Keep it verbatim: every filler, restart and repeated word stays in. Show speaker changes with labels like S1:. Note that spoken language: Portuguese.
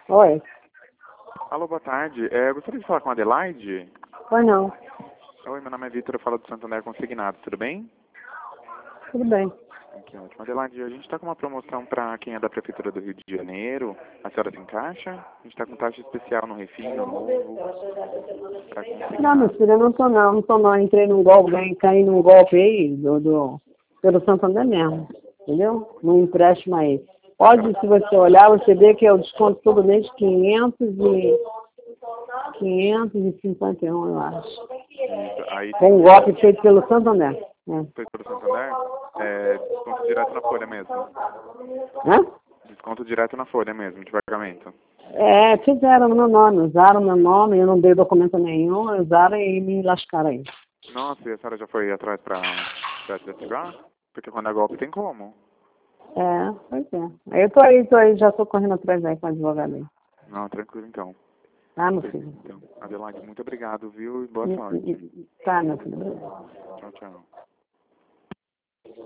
S1: Oi.
S2: Alô, boa tarde. É, eu gostaria de falar com a Adelaide.
S1: Oi, não.
S2: Oi, meu nome é Vitor, eu falo do Santander Consignado, tudo bem?
S1: Tudo bem.
S2: Que ótimo. Adelaide, a gente está com uma promoção para quem é da Prefeitura do Rio de Janeiro. A senhora se encaixa? A gente está com taxa especial no refino novo. Pra
S1: Não, meu
S2: consignado.
S1: filho, eu não tô não, não tô não. Entrei num golpe, ganhei, caí num golpe aí, do, do, pelo Santander mesmo. Entendeu? Num empréstimo aí. Pode, se você olhar, você vê que eu desconto todo mês quinhentos e quinhentos e cinquenta e um, eu acho.
S2: Isso. Aí
S1: Com um
S2: tem
S1: golpe feito pelo Santander. É.
S2: Prefeitura do Santander. É, desconto direto na folha mesmo.
S1: Hã?
S2: Desconto direto na folha mesmo, de pagamento.
S1: É, fizeram no meu nome, usaram meu nome, eu não dei documento nenhum, usaram e me lascaram aí.
S2: Nossa, e a senhora já foi atrás para desativar? Porque quando é golpe tem como.
S1: É, pois é. Aí eu tô aí, tô aí, já tô correndo atrás aí com o advogado aí.
S2: Não, tranquilo então.
S1: Tá, meu
S2: Perfeito,
S1: filho?
S2: então. Adelaide, muito obrigado, viu? E boa
S1: E-
S2: sorte.
S1: e- Tá, meu filho.
S2: Tchau, tchau.